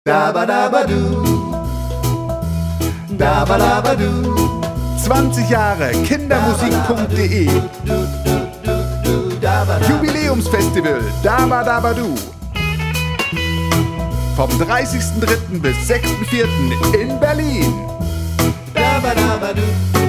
Dabadabadu, dabadabadu. 20 Jahre Kindermusik.de Jubiläumsfestival Dabadabadu. Vom 30.03. bis 6.04. in Berlin. Dabadabadu.